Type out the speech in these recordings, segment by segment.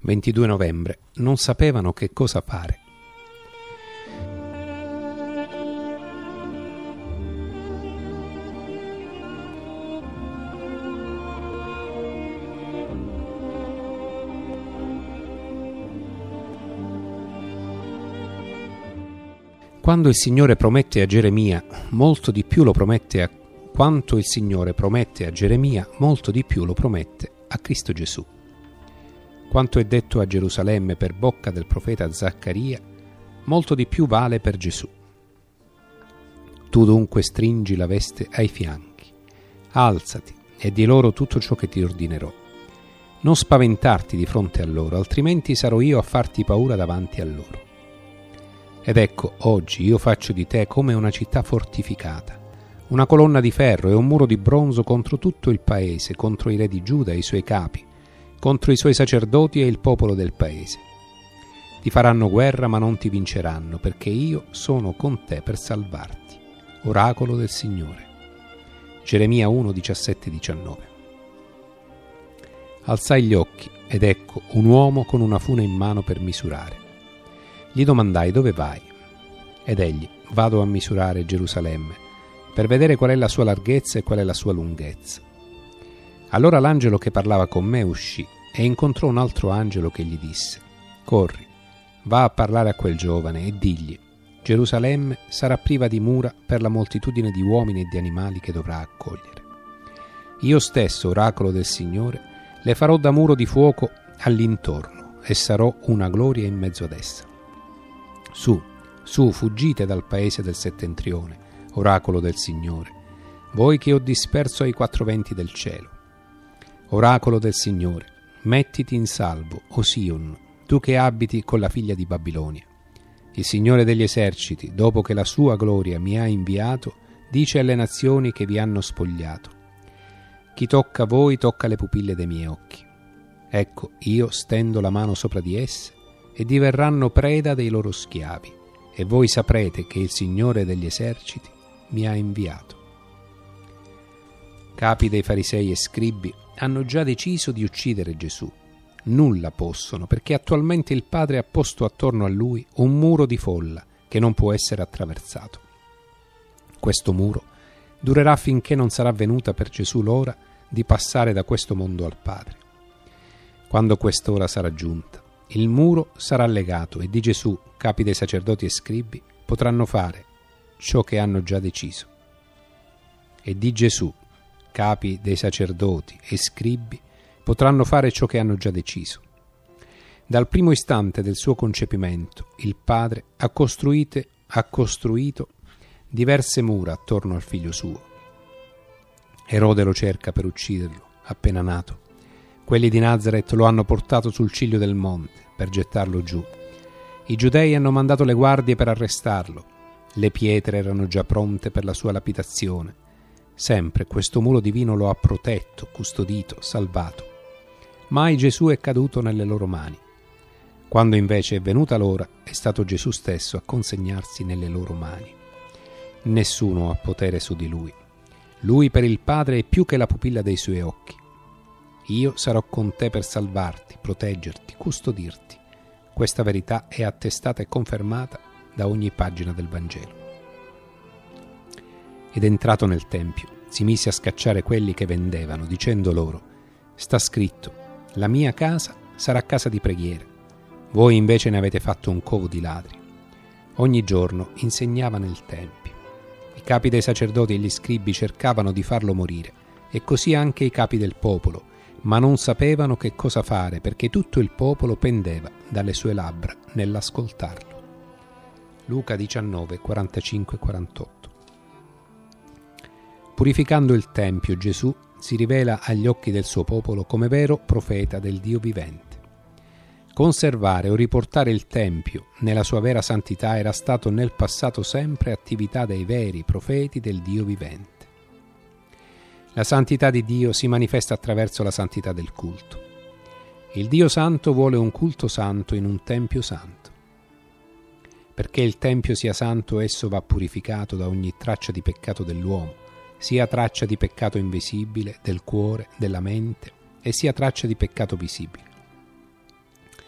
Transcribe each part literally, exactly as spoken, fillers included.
ventidue novembre, non sapevano che cosa fare. Quando il Signore promette a Geremia, molto di più lo promette a quanto il Signore promette a Geremia, molto di più lo promette a Cristo Gesù. Quanto è detto a Gerusalemme per bocca del profeta Zaccaria, molto di più vale per Gesù. Tu dunque stringi la veste ai fianchi, alzati e di loro tutto ciò che ti ordinerò. Non spaventarti di fronte a loro, altrimenti sarò io a farti paura davanti a loro. Ed ecco, oggi io faccio di te come una città fortificata, una colonna di ferro e un muro di bronzo contro tutto il paese, contro i re di Giuda e i suoi capi, contro i suoi sacerdoti e il popolo del paese. Ti faranno guerra ma non ti vinceranno, perché io sono con te per salvarti. Oracolo del Signore. Geremia uno, diciassette diciannove. Alzai gli occhi ed ecco un uomo con una fune in mano per misurare. Gli domandai: dove vai? Ed egli: vado a misurare Gerusalemme, per vedere qual è la sua larghezza e qual è la sua lunghezza. Allora l'angelo che parlava con me uscì e incontrò un altro angelo che gli disse: corri, va a parlare a quel giovane e digli: Gerusalemme sarà priva di mura per la moltitudine di uomini e di animali che dovrà accogliere. Io stesso, oracolo del Signore, le farò da muro di fuoco all'intorno e sarò una gloria in mezzo ad essa. Su, su, fuggite dal paese del settentrione, oracolo del Signore, voi che ho disperso ai quattro venti del cielo. Oracolo del Signore, mettiti in salvo, o Sion, tu che abiti con la figlia di Babilonia. Il Signore degli eserciti, dopo che la sua gloria mi ha inviato, dice alle nazioni che vi hanno spogliato: chi tocca voi tocca le pupille dei miei occhi. Ecco, io stendo la mano sopra di esse e diverranno preda dei loro schiavi, e voi saprete che il Signore degli eserciti mi ha inviato. Capi dei farisei e scribi hanno già deciso di uccidere Gesù. Nulla possono, perché attualmente il Padre ha posto attorno a lui un muro di folla che non può essere attraversato. Questo muro durerà finché non sarà venuta per Gesù l'ora di passare da questo mondo al Padre. Quando quest'ora sarà giunta, il muro sarà legato e di Gesù, capi dei sacerdoti e scribi, potranno fare ciò che hanno già deciso. E di Gesù, capi dei sacerdoti e scribi, potranno fare ciò che hanno già deciso. Dal primo istante del suo concepimento, il Padre ha, costruite, ha costruito diverse mura attorno al figlio suo. Erode lo cerca per ucciderlo, appena nato. Quelli di Nazaret lo hanno portato sul ciglio del monte per gettarlo giù. I giudei hanno mandato le guardie per arrestarlo. Le pietre erano già pronte per la sua lapidazione. Sempre questo muro divino lo ha protetto, custodito, salvato. Mai Gesù è caduto nelle loro mani. Quando invece è venuta l'ora, è stato Gesù stesso a consegnarsi nelle loro mani. Nessuno ha potere su di lui. Lui per il Padre è più che la pupilla dei suoi occhi. Io sarò con te per salvarti, proteggerti, custodirti. Questa verità è attestata e confermata da ogni pagina del Vangelo. Ed entrato nel Tempio, si mise a scacciare quelli che vendevano, dicendo loro: sta scritto, la mia casa sarà casa di preghiera. Voi invece ne avete fatto un covo di ladri. Ogni giorno insegnava nel Tempio. I capi dei sacerdoti e gli scribi cercavano di farlo morire, e così anche i capi del popolo, ma non sapevano che cosa fare, perché tutto il popolo pendeva dalle sue labbra nell'ascoltarlo. Luca diciannove, quarantacinque quarantotto. Purificando il Tempio, Gesù si rivela agli occhi del suo popolo come vero profeta del Dio vivente. Conservare o riportare il Tempio nella sua vera santità era stato nel passato sempre attività dei veri profeti del Dio vivente. La santità di Dio si manifesta attraverso la santità del culto. Il Dio santo vuole un culto santo in un Tempio santo. Perché il Tempio sia santo, esso va purificato da ogni traccia di peccato dell'uomo, sia traccia di peccato invisibile, del cuore, della mente, e sia traccia di peccato visibile.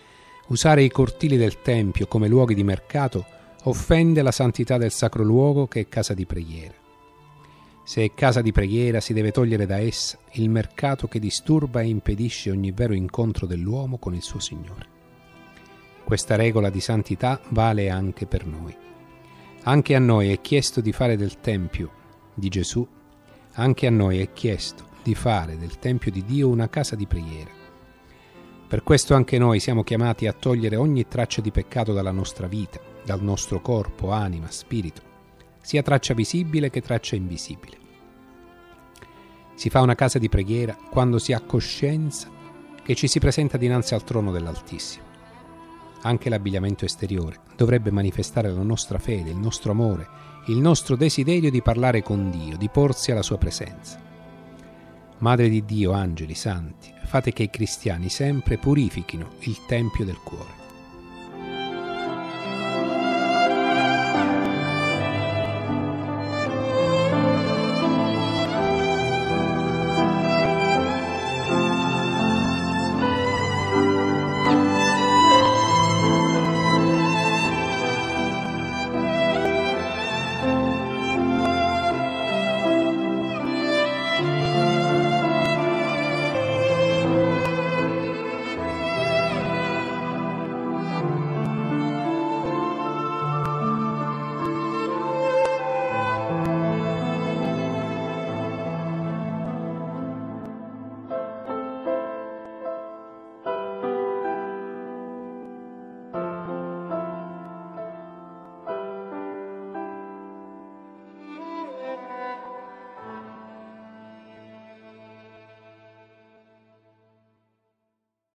Usare i cortili del Tempio come luoghi di mercato offende la santità del sacro luogo che è casa di preghiera. Se è casa di preghiera si deve togliere da essa il mercato che disturba e impedisce ogni vero incontro dell'uomo con il suo Signore. Questa regola di santità vale anche per noi. Anche a noi è chiesto di fare del Tempio di Gesù, anche a noi è chiesto di fare del Tempio di Dio una casa di preghiera. Per questo anche noi siamo chiamati a togliere ogni traccia di peccato dalla nostra vita, dal nostro corpo, anima, spirito, sia traccia visibile che traccia invisibile. Si fa una casa di preghiera quando si ha coscienza che ci si presenta dinanzi al trono dell'Altissimo. Anche l'abbigliamento esteriore dovrebbe manifestare la nostra fede, il nostro amore, il nostro desiderio di parlare con Dio, di porsi alla sua presenza. Madre di Dio, angeli, santi, fate che i cristiani sempre purifichino il tempio del cuore.